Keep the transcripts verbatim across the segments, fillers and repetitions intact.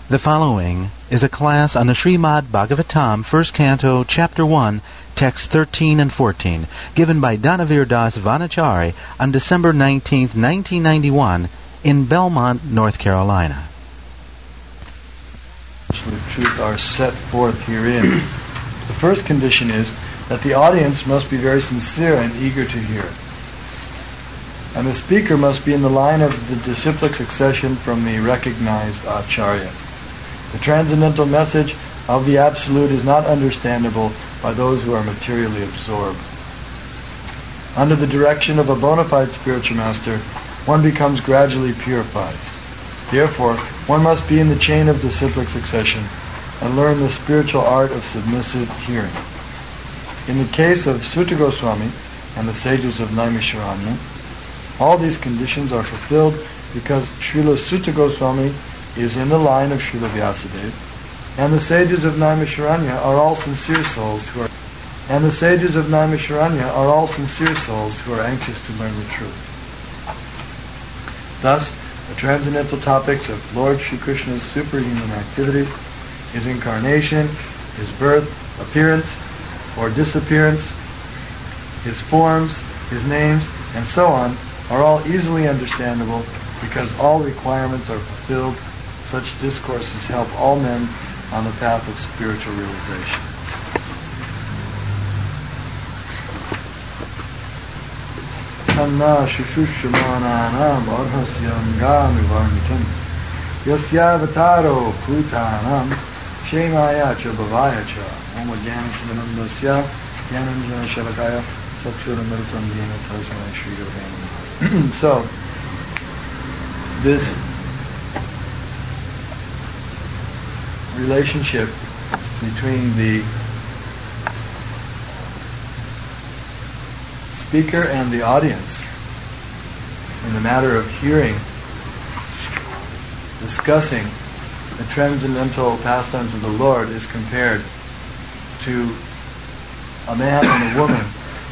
The following is a class on the Srimad Bhagavatam, First Canto, Chapter one, Texts thirteen and fourteen, given by Dhanavir Das Vanachari on December nineteenth, nineteen ninety-one, in Belmont, North Carolina. The truth are set forth herein. The first condition is that the audience must be very sincere and eager to hear. And the speaker must be in the line of the disciplic succession from the recognized Acharya. The transcendental message of the Absolute is not understandable by those who are materially absorbed. Under the direction of a bona fide spiritual master, one becomes gradually purified. Therefore, one must be in the chain of disciplic succession and learn the spiritual art of submissive hearing. In the case of Sutta Goswami and the sages of Naimisharanya, all these conditions are fulfilled because Srila Sutta Goswami is in the line of Srila Vyasadeva, and the sages of Naimisharanya are all sincere souls who are and the sages of Naimisharanya are all sincere souls who are anxious to learn the truth. Thus, the transcendental topics of Lord Sri Krishna's superhuman activities, his incarnation, his birth, appearance, or disappearance, his forms, his names, and so on, are all easily understandable because all requirements are fulfilled. Such discourses help all men on the path of spiritual realization. Anna shushushyamananam arhasyangami varnitam yasyavataro putanam shemaya cha bhavaya cha om jnanasamanandasya jnananjana shalakaya sakshuramritam yena tasmai shri yoganam. So, this relationship between the speaker and the audience in the matter of hearing, discussing the transcendental pastimes of the Lord is compared to a man and a woman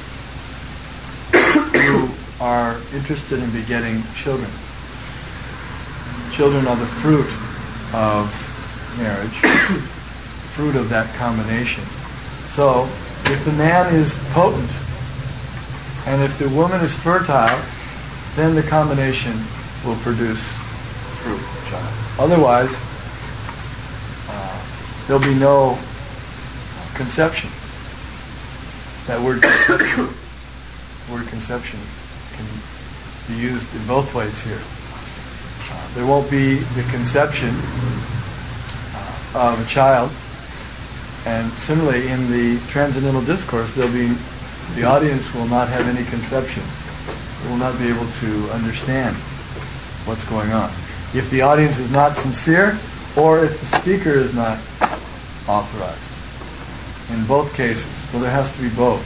who are interested in begetting children. Children are the fruit of marriage, fruit of that combination. So, if the man is potent, and if the woman is fertile, then the combination will produce fruit, child. Otherwise, uh, there'll be no conception. That word conception, word conception can be used in both ways here. Uh, there won't be the conception of a child, and similarly in the transcendental discourse there'll be the audience will not have any conception. They will not be able to understand what's going on. If the audience is not sincere, or if the speaker is not authorized. In both cases. So there has to be both.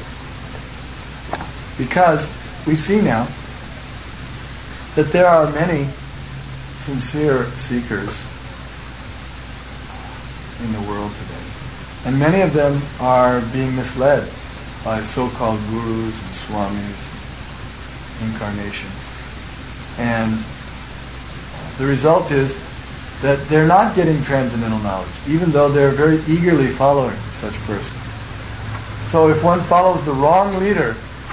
Because we see now that there are many sincere seekers in the world today. And many of them are being misled by so-called gurus and swamis, incarnations. And the result is that they're not getting transcendental knowledge, even though they're very eagerly following such person. So if one follows the wrong leader,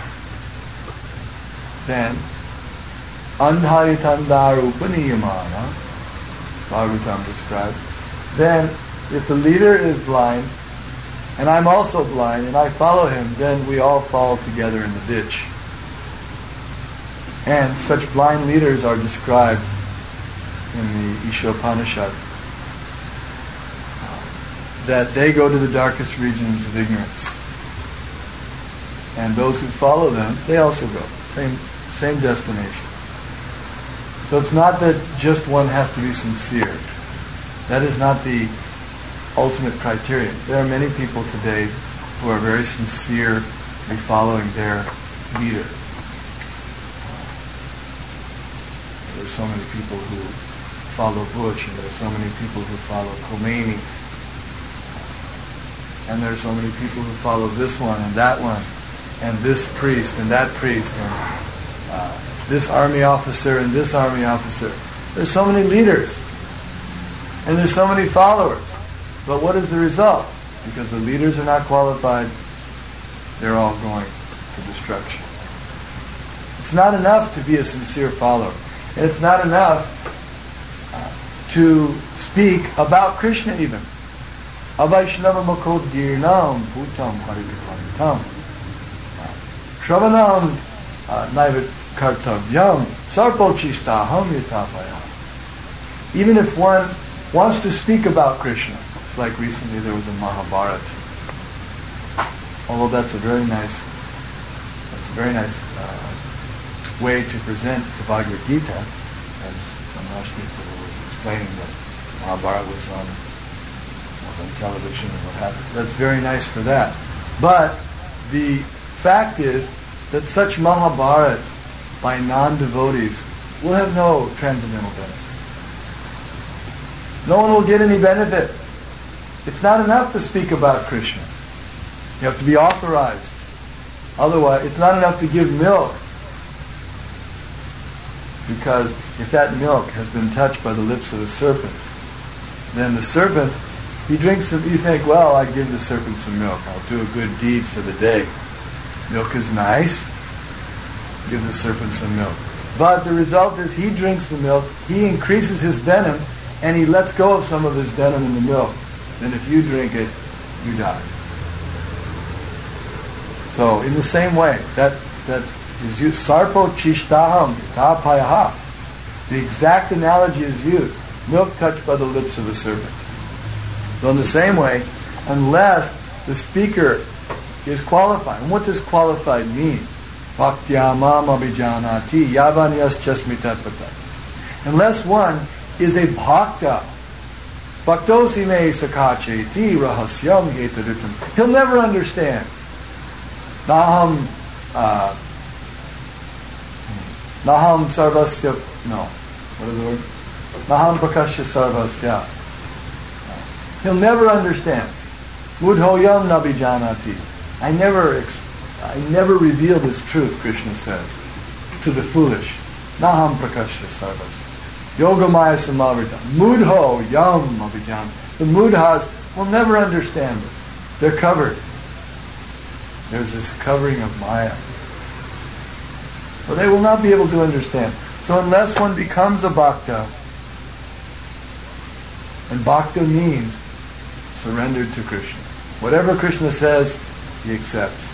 then andharitandaru upaniyamana, Bhagavatam described, then if the leader is blind, and I'm also blind, and I follow him, then we all fall together in the ditch. And such blind leaders are described in the Ishopanishad, that they go to the darkest regions of ignorance. And those who follow them, they also go. Same, same destination. So it's not that just one has to be sincere. That is not the ultimate criterion. There are many people today who are very sincerely following their leader. There are so many people who follow Bush, and there are so many people who follow Khomeini, and there are so many people who follow this one and that one, and this priest and that priest, and uh, this army officer and this army officer. There's so many leaders. And there's so many followers. But what is the result? Because the leaders are not qualified, they're all going to destruction. It's not enough to be a sincere follower. And it's not enough uh, to speak about Krishna even. Avaishnava mukho dirnam bhutam harikaritam. Shravanam naivat kartavyam sarpochistaham yatapaya. Even if one wants to speak about Krishna, it's like recently there was a Mahabharata. Although that's a very nice, that's a very nice uh, way to present the Bhagavad Gita, as Rashmi was explaining that Mahabharata was on was on television and what have you. That's very nice for that. But the fact is that such Mahabharata by non-devotees will have no transcendental benefit. No one will get any benefit. It's not enough to speak about Krishna. You have to be authorized. Otherwise, it's not enough to give milk. Because if that milk has been touched by the lips of a serpent, then the serpent, he drinks the, you think, well, I give the serpent some milk. I'll do a good deed for the day. Milk is nice. Give the serpent some milk. But the result is he drinks the milk, he increases his venom, and he lets go of some of his venom in the milk. Then if you drink it, you die. So in the same way, that that is used. Sarpo chishtaham tapayaha. The exact analogy is used. Milk touched by the lips of a serpent. So in the same way, unless the speaker is qualified. And what does qualified mean? Bhaktyamam abhijanati yavanyas chasmitatpata. Unless one is a bhakta, bhaktosi me sakacheti rahasyam hetaritam. He'll never understand. Naham uh, Naham sarvasya, no, what is the word? Naham prakashya sarvasya. He'll never understand. Mudhoyam nabijanati. I never, I never reveal this truth, Krishna says, to the foolish. Naham prakashya sarvasya. Yogamaya samavrita. Mudho yam abhijan. The mudhas will never understand this. They're covered. There's this covering of Maya. Well, they will not be able to understand. So unless one becomes a bhakta, and bhakta means surrendered to Krishna. Whatever Krishna says, he accepts.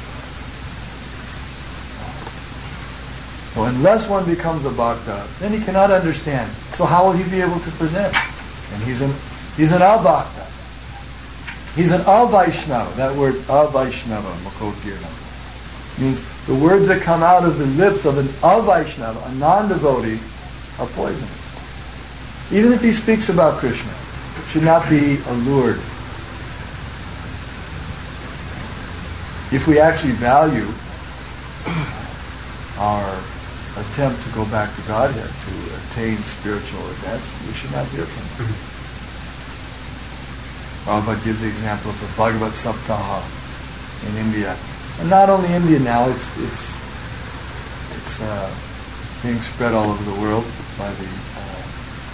So unless one becomes a bhakta, then he cannot understand. So how will he be able to present? And he's an he's an abhakta. He's an avaishnava. That word avaishnava, makokirna, means the words that come out of the lips of an avaishnava, a non-devotee, are poisonous. Even if he speaks about Krishna, should not be allured. If we actually value our attempt to go back to Godhead, to attain spiritual advancement, we should not hear from him. Prabhupada gives the example of the Bhagavad Saptaha in India. And not only India now, it's it's it's uh, being spread all over the world by the uh,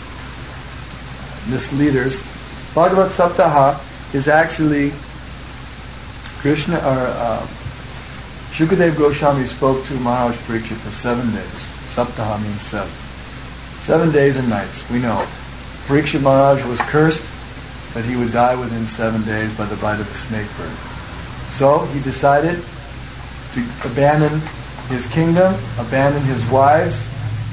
misleaders. Bhagavad Saptaha is actually Krishna, or uh, Shukadev Goswami spoke to Maharaj Parikshit for seven days. Saptaha means seven. Seven days and nights, we know. Parikshit Maharaj was cursed that he would die within seven days by the bite of a snake bird. So he decided to abandon his kingdom, abandon his wives.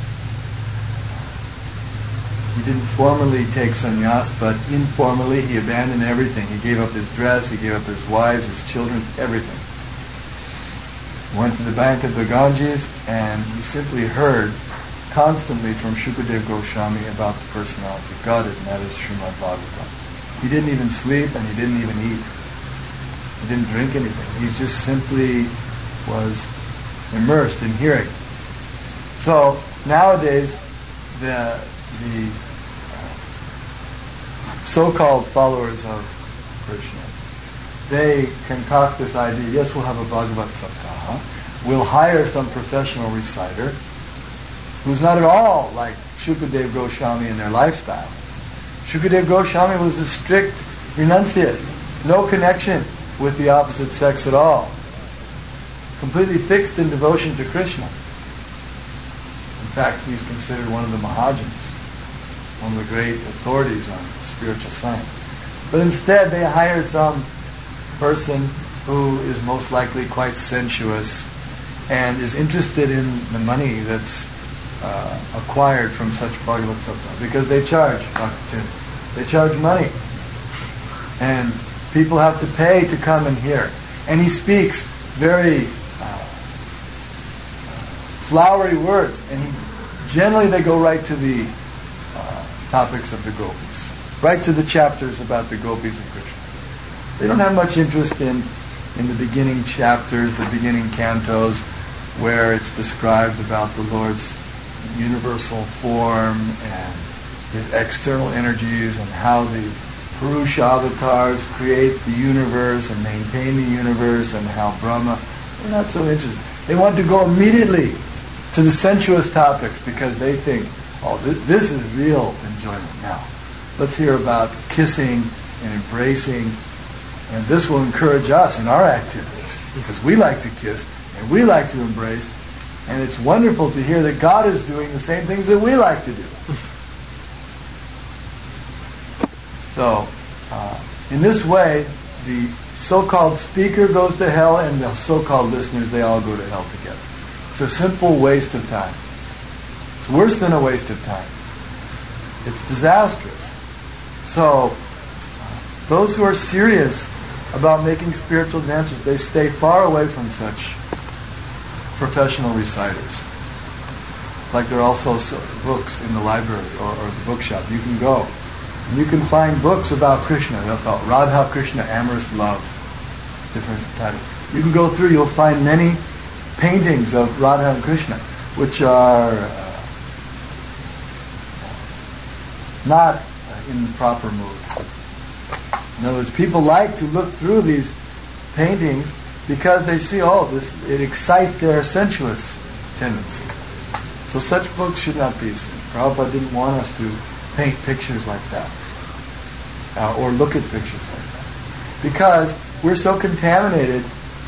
He didn't formally take sannyas, but informally he abandoned everything. He gave up his dress, he gave up his wives, his children, everything. He went to the bank of the Ganges, and he simply heard constantly from Shukadev Goswami about the personality of Godhead, and that is Srimad Bhagavatam. He didn't even sleep, and he didn't even eat. He didn't drink anything. He just simply was immersed in hearing. So nowadays, the the so-called followers of Krishna, they concoct this idea, yes, we'll have a Bhagavad Saptaha, we'll hire some professional reciter who's not at all like Shukadev Goswami in their lifestyle. Shukadeva Goswami was a strict renunciate. No connection with the opposite sex at all. Completely fixed in devotion to Krishna. In fact, he's considered one of the Mahajans, one of the great authorities on spiritual science. But instead, they hire some person who is most likely quite sensuous and is interested in the money that's uh, acquired from such Bhagavad Sapta, because they charge bhakti. They charge money. And people have to pay to come and hear. And he speaks very uh, flowery words, and he, generally they go right to the uh, topics of the gopis, right to the chapters about the gopis and Krishna. They don't have much interest in, in the beginning chapters, the beginning cantos, where it's described about the Lord's universal form and his external energies and how the Purusha avatars create the universe and maintain the universe, and how Brahma. They're not so interested. They want to go immediately to the sensuous topics because they think, oh, this, this is real enjoyment now. Let's hear about kissing and embracing, and this will encourage us in our activities because we like to kiss and we like to embrace, and it's wonderful to hear that God is doing the same things that we like to do. So, uh, in this way, the so-called speaker goes to hell and the so-called listeners, they all go to hell together. It's a simple waste of time. It's worse than a waste of time. It's disastrous. So, uh, those who are serious about making spiritual advances, they stay far away from such professional reciters. Like there are also so books in the library or, or the bookshop. You can go. And you can find books about Krishna. They're called Radha Krishna Amorous Love. Different titles. You can go through, you'll find many paintings of Radha and Krishna, which are uh, not in the proper mood. In other words, people like to look through these paintings because they see, oh, this it excites their sensuous tendency. So such books should not be seen. Prabhupada didn't want us to paint pictures like that, uh, or look at pictures like that, because we're so contaminated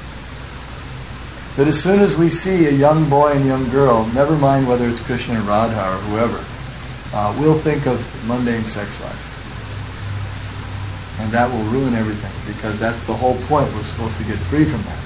that as soon as we see a young boy and young girl, never mind whether it's Krishna and Radha or whoever, uh, we'll think of mundane sex life. And that will ruin everything, because that's the whole point. We're supposed to get free from that.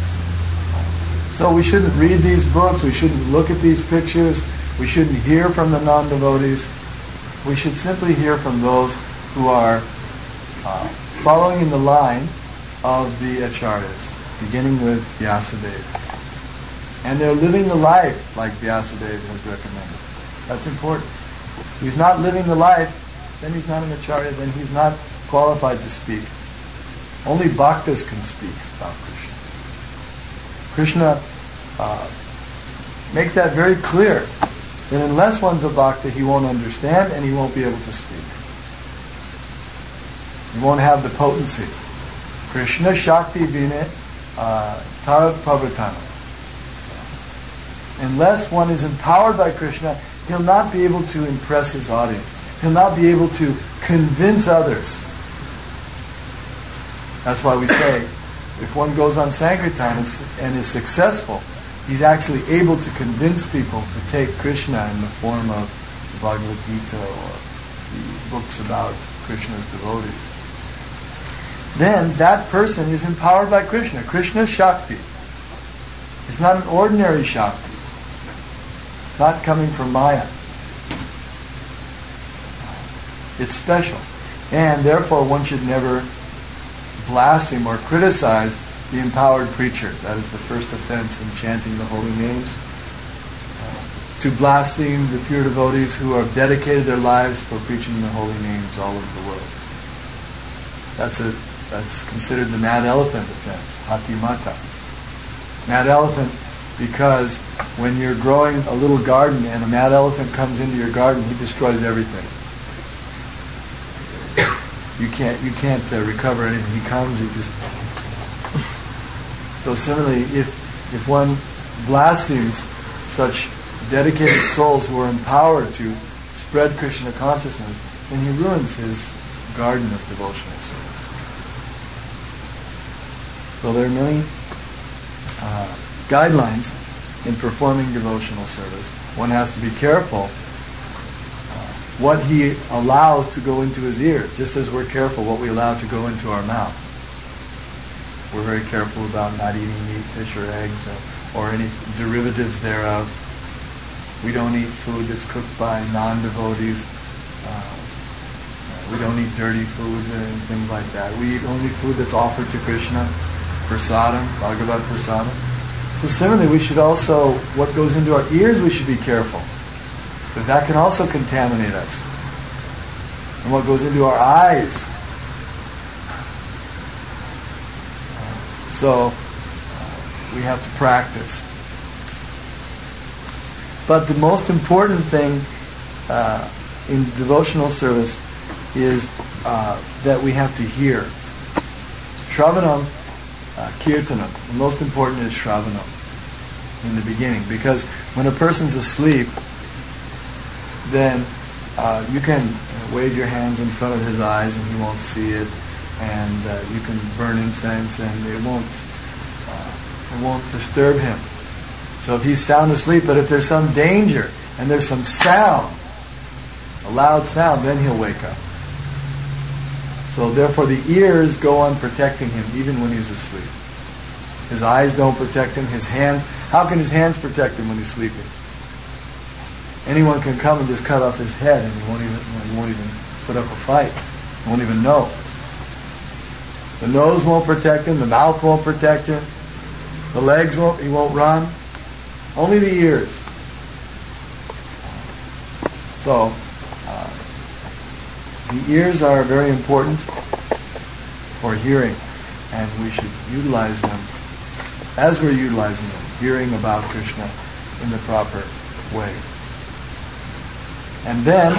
So we shouldn't read these books, we shouldn't look at these pictures, we shouldn't hear from the non-devotees. We should simply hear from those who are uh, following in the line of the acharyas, beginning with Vyasadeva. And they're living the life like Vyasadeva has recommended. That's important. If he's not living the life, then he's not an acharya, then he's not qualified to speak. Only bhaktas can speak about Krishna. Krishna uh, makes that very clear. That unless one's a bhakta, he won't understand and he won't be able to speak. He won't have the potency. Krishna Shakti Vine Tarat Pavatana. Unless one is empowered by Krishna, he'll not be able to impress his audience. He'll not be able to convince others. That's why we say, if one goes on Sankirtan and is successful, he's actually able to convince people to take Krishna in the form of the Bhagavad Gita or the books about Krishna's devotees. Then that person is empowered by Krishna. Krishna Shakti. It's not an ordinary Shakti. It's not coming from Maya. It's special. And therefore one should never blaspheme or criticize the empowered preacher. That is the first offense in chanting the holy names. Uh, to blaspheme the pure devotees who have dedicated their lives for preaching the holy names all over the world. That's a that's considered the mad elephant offense, Hatimata. Mad elephant because when you're growing a little garden and a mad elephant comes into your garden, he destroys everything. You can't you can't uh, recover anything. He comes, he just. So similarly, if if one blasphemes such dedicated souls who are empowered to spread Krishna consciousness, then he ruins his garden of devotional service. So there are many uh, guidelines in performing devotional service. One has to be careful uh, what he allows to go into his ears, just as we're careful what we allow to go into our mouth. We're very careful about not eating meat, fish, or eggs, or, or any derivatives thereof. We don't eat food that's cooked by non-devotees. Uh, we don't eat dirty foods and things like that. We eat only food that's offered to Krishna, prasadam, Bhagavad prasadam. So similarly, we should also, what goes into our ears, we should be careful, because that can also contaminate us. And what goes into our eyes. So uh, we have to practice. But the most important thing uh, in devotional service is uh, that we have to hear. Shravanam, uh, Kirtanam. The most important is Shravanam in the beginning, because when a person's asleep, then uh, you can wave your hands in front of his eyes and he won't see it, and uh, you can burn incense and it won't uh, it won't disturb him. So if he's sound asleep, but if there's some danger and there's some sound, a loud sound, then he'll wake up. So therefore the ears go on protecting him even when he's asleep. His eyes don't protect him. His hands, how can his hands protect him when he's sleeping? Anyone can come and just cut off his head and he won't even, he won't even put up a fight. He won't even know. The nose won't protect him. The mouth won't protect him. The legs won't, he won't run. Only the ears. So, uh, the ears are very important for hearing, and we should utilize them as we're utilizing them, hearing about Krishna in the proper way. And then,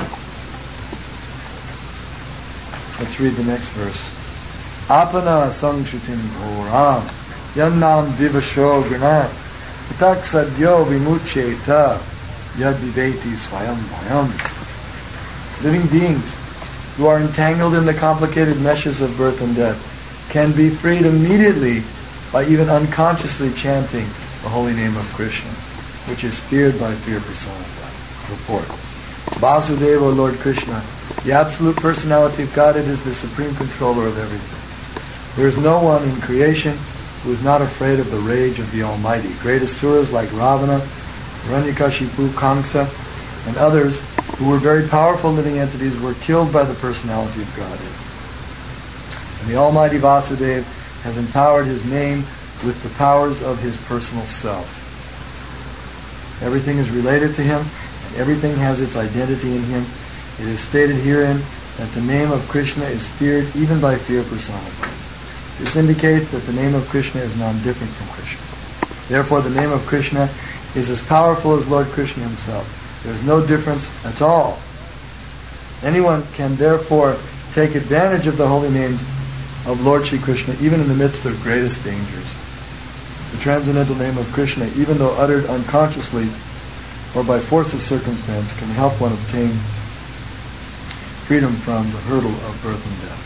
let's read the next verse. Apana sangshrutim bhoram yannam vivasho granam tak sadyo vimucheta yad viveti swayam bhayam. Living beings who are entangled in the complicated meshes of birth and death can be freed immediately by even unconsciously chanting the holy name of Krishna, which is feared by fear personified. Report. Vasudeva, Lord Krishna, the absolute personality of Godhead, is the supreme controller of everything. There is no one in creation who is not afraid of the rage of the Almighty. Great asuras like Ravana, Hiranyakashipu, Kamsa, and others who were very powerful living entities were killed by the personality of Godhead. And the Almighty Vasudeva has empowered his name with the powers of his personal self. Everything is related to him, and everything has its identity in him. It is stated herein that the name of Krishna is feared even by fear personified. This indicates that the name of Krishna is non-different from Krishna. Therefore, the name of Krishna is as powerful as Lord Krishna himself. There is no difference at all. Anyone can therefore take advantage of the holy names of Lord Shri Krishna even in the midst of greatest dangers. The transcendental name of Krishna, even though uttered unconsciously or by force of circumstance, can help one obtain freedom from the hurdle of birth and death.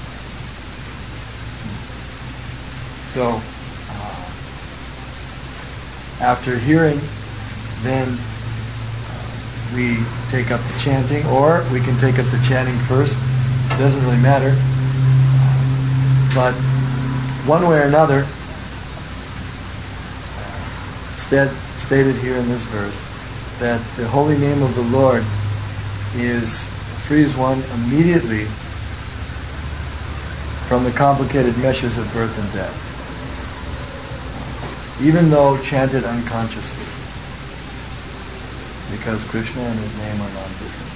So, uh, after hearing, then uh, we take up the chanting, or we can take up the chanting first. It doesn't really matter. But one way or another, Stead, stated here in this verse, that the holy name of the Lord is frees one immediately from the complicated meshes of birth and death, even though chanted unconsciously, because Krishna and his name are non-different.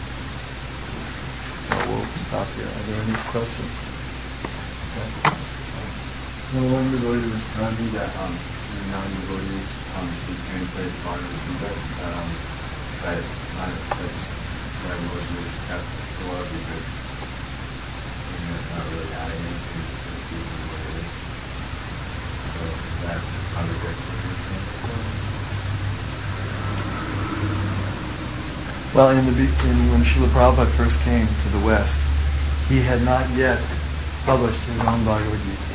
So we'll stop here. Are there any questions? Okay. No one devotee was telling me that um, non-devotees um, should translate Bhagavad Gita, um, but not that non-devotees kept the love because you know, it's not really adding anything to the people what it is. So that contradicts what you're saying. Well, in the be- in, when Srila Prabhupada first came to the West, he had not yet published his own Bhagavad Gita.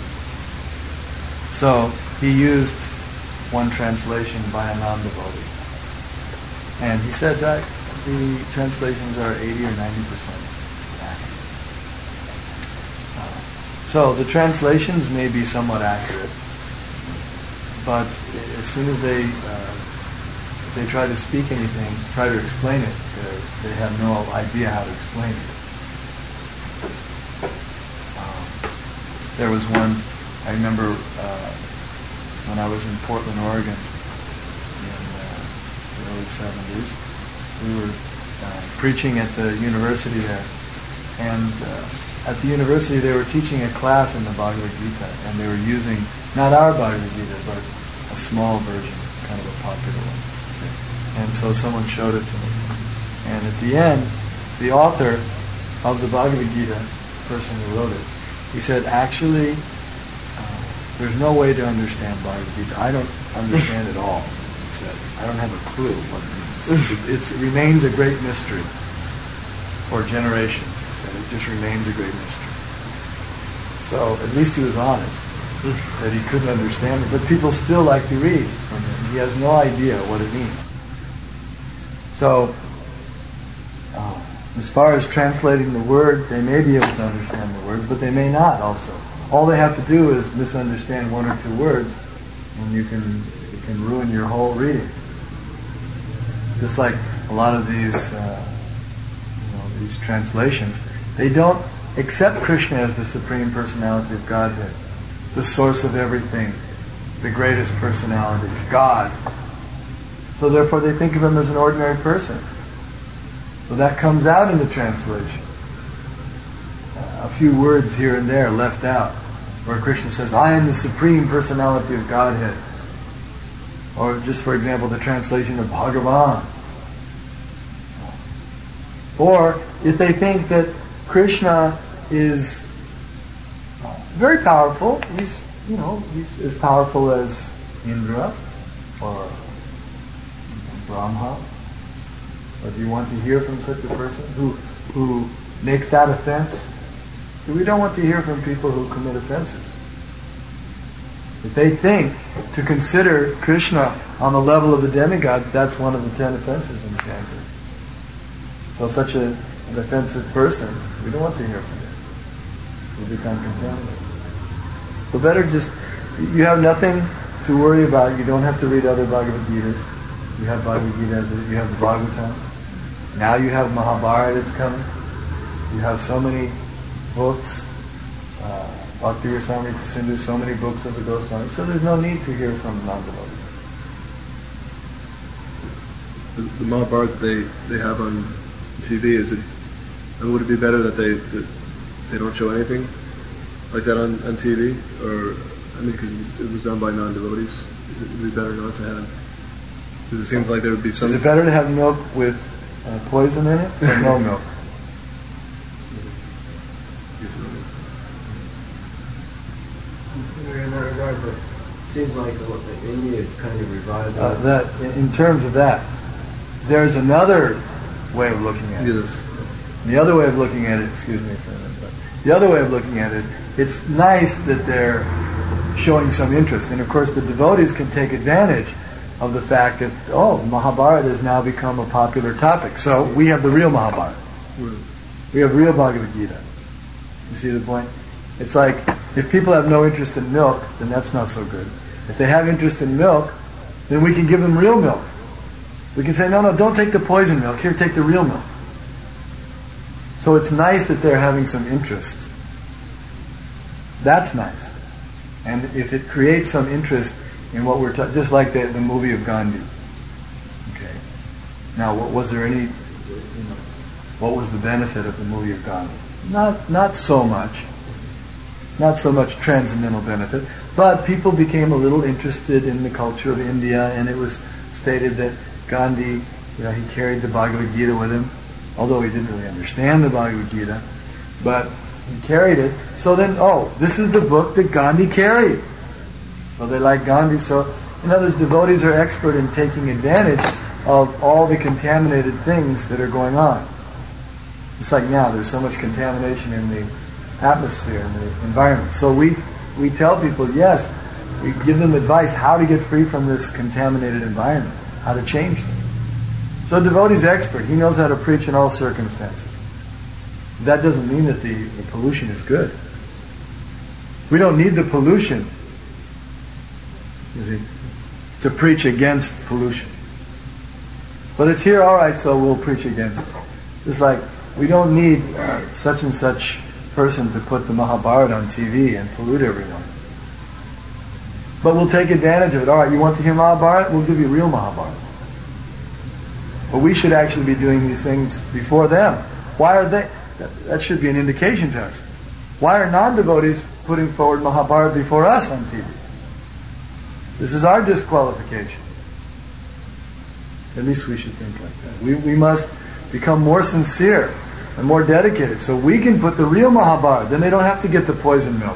So he used one translation by a non-devotee. And he said that the translations are eighty or ninety percent accurate. Uh, so the translations may be somewhat accurate, but as soon as they uh, if they try to speak anything, try to explain it, uh, they have no idea how to explain it. Um, there was one, I remember uh, when I was in Portland, Oregon, in uh, the early seventies, we were uh, preaching at the university there, and uh, at the university they were teaching a class in the Bhagavad Gita, and they were using, not our Bhagavad Gita, but a small version, kind of a popular one. And so someone showed it to me. And at the end, the author of the Bhagavad Gita, the person who wrote it, he said, actually, uh, there's no way to understand Bhagavad Gita. I don't understand it all, he said. I don't have a clue what it means. It's a, it's, it remains a great mystery for generations. He said, it just remains a great mystery. So at least he was honest that he couldn't understand it. But people still like to read from him. He has no idea what it means. So, uh, as far as translating the word, they may be able to understand the word, but they may not also. All they have to do is misunderstand one or two words, and you can you can ruin your whole reading. Just like a lot of these uh, you know, these translations, they don't accept Krishna as the Supreme Personality of Godhead, the source of everything, the greatest personality, God. So therefore they think of him as an ordinary person. So that comes out in the translation. Uh, a few words here and there left out, where Krishna says, I am the Supreme Personality of Godhead. Or just for example, the translation of Bhagavan. Or if they think that Krishna is very powerful, he's, you know, he's as powerful as Indra or Brahma, or do you want to hear from such a person who who makes that offense? So we don't want to hear from people who commit offenses. If they think to consider Krishna on the level of the demigod, that's one of the ten offenses in Shankar. So such a, an offensive person, we don't want to hear from him. We'll become contaminated. So better just, you have nothing to worry about. You don't have to read other Bhagavad Gitas. You have Bhagavad Gita, you have the Bhagavatam. Now you have Mahabharata that's coming. You have so many books. Uh, Bhakti Rasamrita Sindhu, so many books of the Goswami. So there's no need to hear from non-devotees. The, the Mahabharata they, they have on T V, is it, would it be better that they that they don't show anything like that on, on T V? Or, I mean, because it was done by non-devotees. Would it be better not to have? Because it seems like there would be some... Is it better to have milk with uh, poison in it or no milk? In that regard, but it seems like uh, India is kind of revived. Uh, that, in, in terms of that, there's another way of looking at it. Yes. The other way of looking at it, excuse me for a minute, but the other way of looking at it, it's nice that they're showing some interest. And of course the devotees can take advantage of the fact that, oh, Mahabharata has now become a popular topic. So we have the real Mahabharata. We have real Bhagavad Gita. You see the point? It's like, if people have no interest in milk, then that's not so good. If they have interest in milk, then we can give them real milk. We can say, no, no, don't take the poison milk. Here, take the real milk. So it's nice that they're having some interest. That's nice. And if it creates some interest in what we're talking, just like the, the movie of Gandhi. Okay. Now, what, was there any, you know, what was the benefit of the movie of Gandhi? Not, not so much. Not so much transcendental benefit, but people became a little interested in the culture of India, and it was stated that Gandhi, you know, he carried the Bhagavad Gita with him, although he didn't really understand the Bhagavad Gita, but he carried it. So then, oh, this is the book that Gandhi carried. Well, they like Gandhi, so in other words, devotees are expert in taking advantage of all the contaminated things that are going on. It's like now, there's so much contamination in the atmosphere, in the environment. So we, we tell people, yes, we give them advice how to get free from this contaminated environment, how to change them. So a devotee's expert. He knows how to preach in all circumstances. That doesn't mean that the, the pollution is good. We don't need the pollution, you see, to preach against pollution. But it's here, all right, so we'll preach against it. It's like, we don't need uh, such and such person to put the Mahabharata on T V and pollute everyone. But we'll take advantage of it. All right, you want to hear Mahabharata? We'll give you real Mahabharata. But we should actually be doing these things before them. Why are they? That, that should be an indication to us. Why are non-devotees putting forward Mahabharata before us on T V? This is our disqualification. At least we should think like that. We, we must become more sincere and more dedicated so we can put the real Mahabharata. Then they don't have to get the poison milk.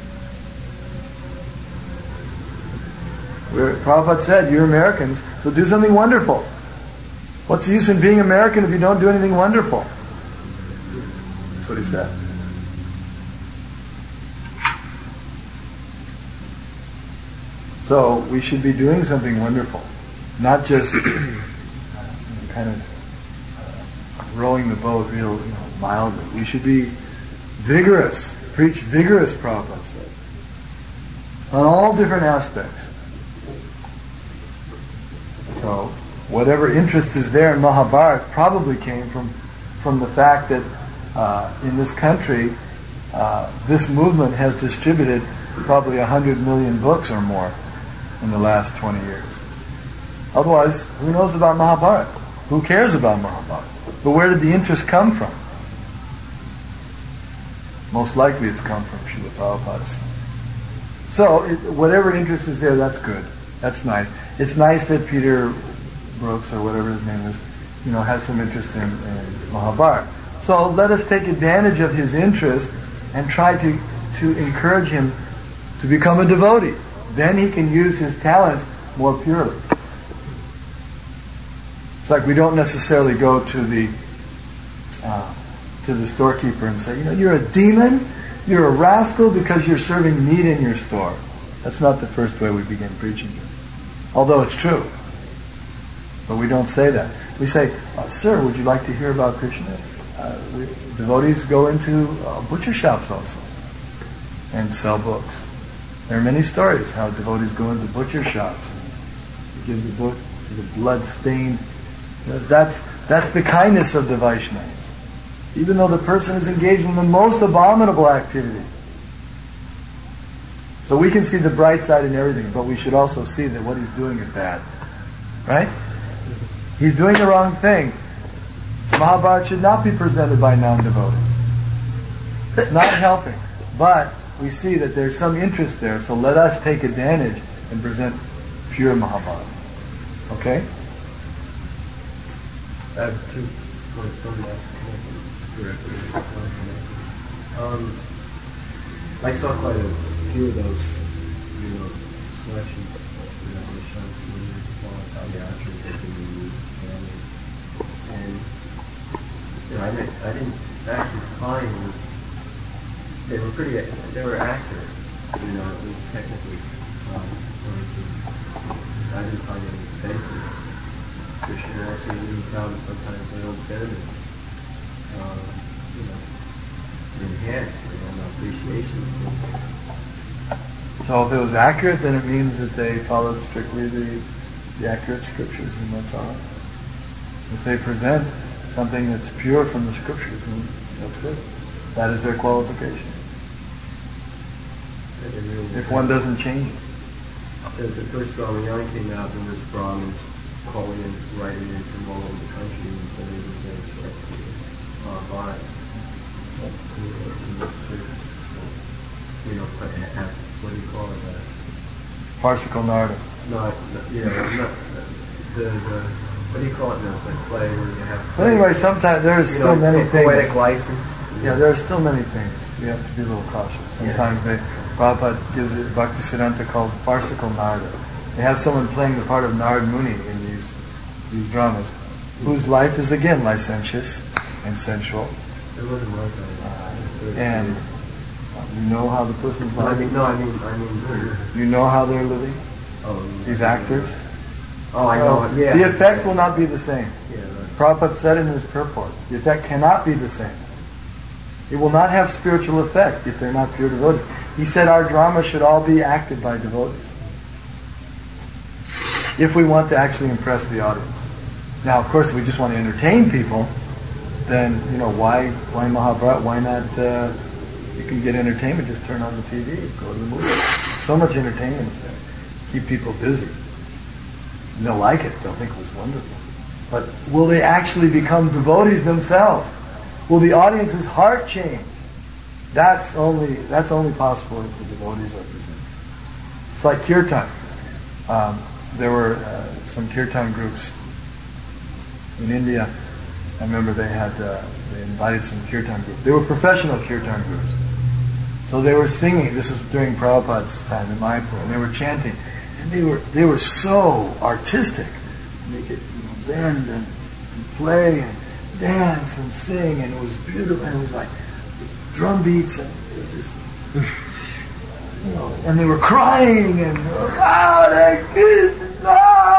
Where Prabhupada said, you're Americans, so do something wonderful. What's the use in being American if you don't do anything wonderful? That's what he said. So we should be doing something wonderful, not just kind of uh, rowing the boat real you know, mildly. We should be vigorous, preach vigorous, Prabhupada said, on all different aspects. So whatever interest is there in Mahabharata probably came from, from the fact that uh, in this country, uh, this movement has distributed probably a hundred million books or more in the last twenty years. Otherwise, who knows about Mahabharata? Who cares about Mahabharata? But where did the interest come from? Most likely it's come from Srila Prabhupada. So, it, whatever interest is there, that's good. That's nice. It's nice that Peter Brooks, or whatever his name is, you know, has some interest in, in Mahabharata. So let us take advantage of his interest and try to, to encourage him to become a devotee. Then he can use his talents more purely. It's like we don't necessarily go to the uh, to the storekeeper and say, you know, you're a demon, you're a rascal because you're serving meat in your store. That's not the first way we begin preaching. Although it's true. But we don't say that. We say, uh, sir, would you like to hear about Krishna? Uh, we, devotees go into uh, butcher shops also and sell books. There are many stories how devotees go into butcher shops and give the book to the blood-stained. That's, that's the kindness of the Vaishnavas. Even though the person is engaged in the most abominable activity. So we can see the bright side in everything, but we should also see that what he's doing is bad. Right? He's doing the wrong thing. Mahabharata should not be presented by non-devotees. It's not helping. But we see that there's some interest there, so let us take advantage and present pure Mahabharata. Okay? I have two points from that directly. Um, I saw quite a few of those, you know, selections, you know, which I'm familiar with, how the actually taking the family. And, you know, I didn't, I didn't actually find, they were pretty, they were accurate, you know, at least technically. Um, I didn't find any offenses. Krishna actually even found sometimes their own sentiments, uh, you know, enhanced, you know, appreciation. So if it was accurate, then it means that they followed strictly the, the accurate scriptures, and that's all. If they present something that's pure from the scriptures, then that's good. That is their qualification. Really if one doesn't change it. The, the first Ramayana came out, and there's Brahmins calling in, writing in from all over the country, and so they were very short to uh, buy. So, you know, but have, what do you call it? Uh, Farcical narrative. Not, yeah, not, the, the, what do you call it now? The play where you have... But anyway, sometimes there are still know, many things. Poetic license. Yeah, there are still many things. We have to be a little cautious. Sometimes yeah. they, Prabhupada gives it, Bhaktisiddhanta calls it farcical narrative. They have someone playing the part of Narad Muni in these these dramas, whose life is again licentious and sensual. It wasn't my time. Uh, and you know how the person's No, I living? mean, no, I mean, I mean. You know how they're living? Oh, These actors? Oh, I know. So Yeah. the effect will not be the same. Yeah. Right. Prabhupada said in his purport, the effect cannot be the same. It will not have spiritual effect if they're not pure devotees. He said our drama should all be acted by devotees, if we want to actually impress the audience. Now, of course, if we just want to entertain people, then, you know, why why Mahabharata? Why not, uh, you can get entertainment, just turn on the T V, go to the movie. So much entertainment is there. Keep people busy. And they'll like it. They'll think it was wonderful. But will they actually become devotees themselves? Will the audience's heart change? That's only that's only possible if the devotees are present. It's like kirtan. Um, there were uh, some kirtan groups in India. I remember they had uh, they invited some kirtan groups. They were professional kirtan groups. So they were singing. This was during Prabhupada's time in Mayapur, and they were chanting. And they were they were so artistic. They could, you know, bend and, and play and dance and sing, and it was beautiful. And it was like drum beats, and it was just, you know. And they were crying and Radha Krishna,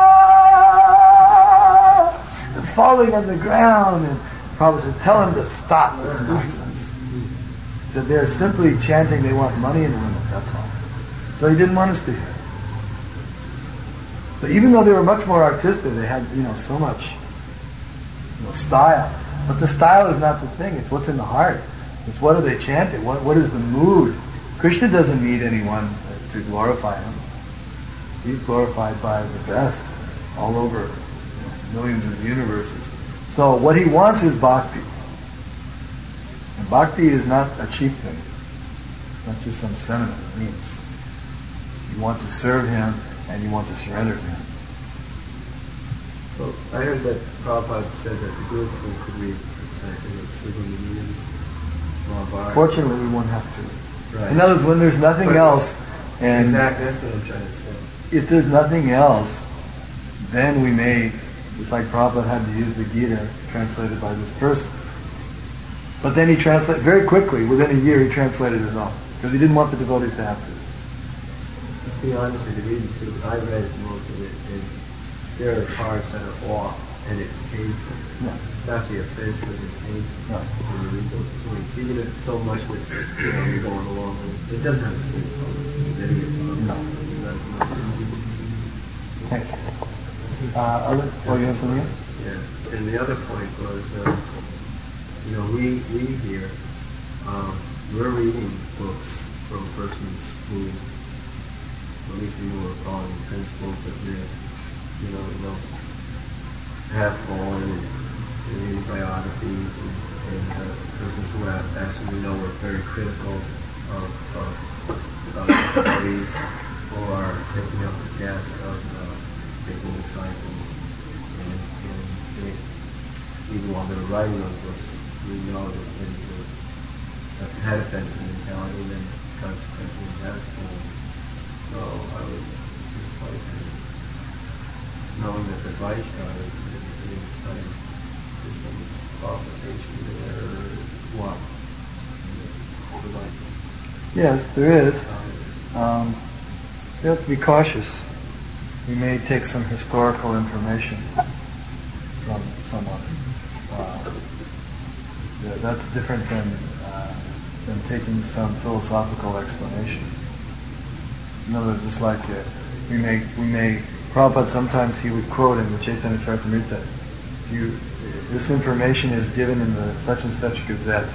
and falling on the ground. And Prabhupada said, "Tell them to stop this nonsense." He said they're simply chanting. They want money and women. That's all. So he didn't want us to hear. But even though they were much more artistic, they had, you know, so much, you know, style. But the style is not the thing. It's what's in the heart. It's what are they chanting? What what is the mood? Krishna doesn't need anyone to glorify him. He's glorified by the best all over, you know, millions of universes. So what he wants is bhakti. And bhakti is not a cheap thing. It's not just some sentiment. It means you want to serve him and you want to surrender to him. Well, I heard that Prabhupada said that the good thing could read, I think it's sleeping the meanings, Mahabharata. Fortunately, we won't have to. Right. In other words, when there's nothing But- else, and Exactly, that's what I'm trying to say. if there's nothing else, then we may, it's like Prabhupada had to use the Gita translated by this person. But then he translated, very quickly, within a year, he translated his own. Because he didn't want the devotees to have to. To be honest with you, reading through, I read most of it, and there are parts that are off, and it's painful. No. Not the offensive, it's painful. No. When you read those points, even if so much with, you know, you're going along with it, it doesn't have the same problems as any of them. No. Thank you. Uh, other, oh, you have something else? Yeah, and the other point was, uh, you know, we we here, um, we're reading books from persons who, at least we were calling principles that live, you know, you know, have fallen and, and reading biographies and, and uh, persons who have actually, we know, were very critical of, of, of bodies who are taking up the task of uh, making disciples. And, and they, even while they're writing those books, we know that they have had offensive mentality and then consequently have fallen. So I would just like to, knowing that the Vaishnava is at the same time, there's some qualification there, or what? Yes, there is. Um, you have to be cautious. We may take some historical information from someone. Uh, yeah, that's different than uh, than taking some philosophical explanation. In other words, just like uh, we may we may Prabhupada sometimes he would quote in the Chaitanya Charitamrita, "You this information is given in the such and such gazette."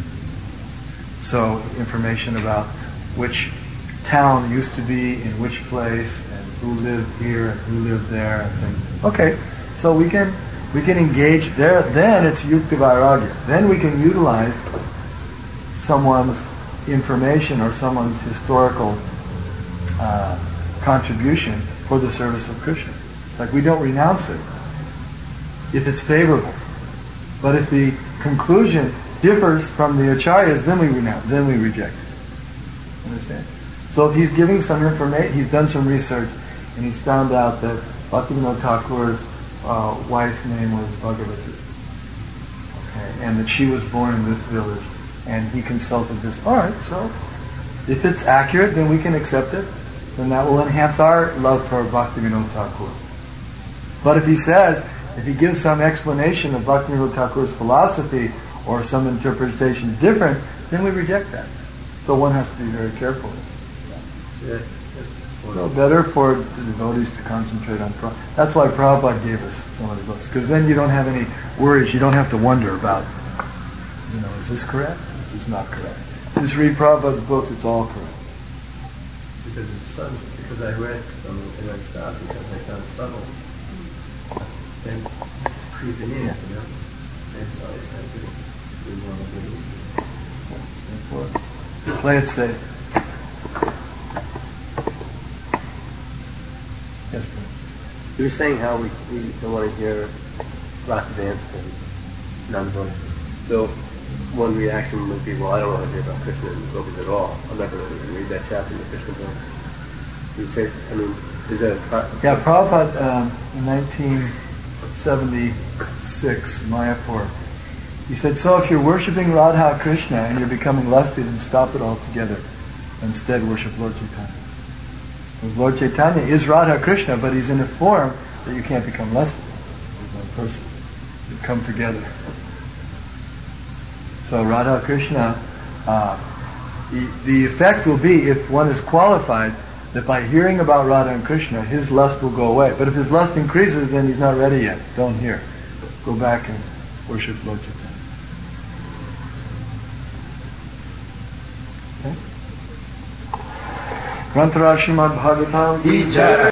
So information about which town used to be in which place and who lived here and who lived there and things. Okay, so we can we can engage there. Then it's yukta vairagya. Then we can utilize someone's information or someone's historical uh, contribution for the service of Krishna. Like we don't renounce it if it's favorable, but if the conclusion differs from the acharyas, then we renounce, then we reject it. Understand? So if he's giving some information, he's done some research, and he's found out that Bhaktivinoda Thakur's uh, wife's name was Bhagavati. Okay, and that she was born in this village, and he consulted this. All right, so if it's accurate, then we can accept it. Then that will enhance our love for Bhaktivinoda Thakur. But if he says, if he gives some explanation of Bhaktivinoda Thakur's philosophy or some interpretation different, then we reject that. So one has to be very careful. Yeah. So better for the devotees to concentrate on Prabhupada. That's why Prabhupada gave us some of the books, because then you don't have any worries. You don't have to wonder about, you know, is this correct? Is this not correct? Just read Prabhupada's books, it's all correct. Because it's subtle. Because I read some and I stopped because I found subtle. And creeping in, you know. And so I just didn't want to do it. Play it safe. Yes, please. You were saying how we, we don't want to hear Rasa dance from non-devotees. So one reaction would be, well, I don't want to hear about Krishna and the gopis at all. I'm not going to read that chapter in the Krishna book. You say, I mean, is that a pro- Yeah, Prabhupada um, in nineteen seventy-six, Mayapur, he said, so if you're worshipping Radha Krishna and you're becoming lusty, then stop it altogether. Instead, worship Lord Chaitanya. Because Lord Chaitanya is Radha Krishna, but he's in a form that you can't become lusty. He's one person. You come together. So Radha Krishna, uh, the, the effect will be, if one is qualified, that by hearing about Radha and Krishna, his lust will go away. But if his lust increases, then he's not ready yet. Don't hear. Go back and worship Lord Chaitanya. Okay? Grantaraj Srimad Bhagavatam.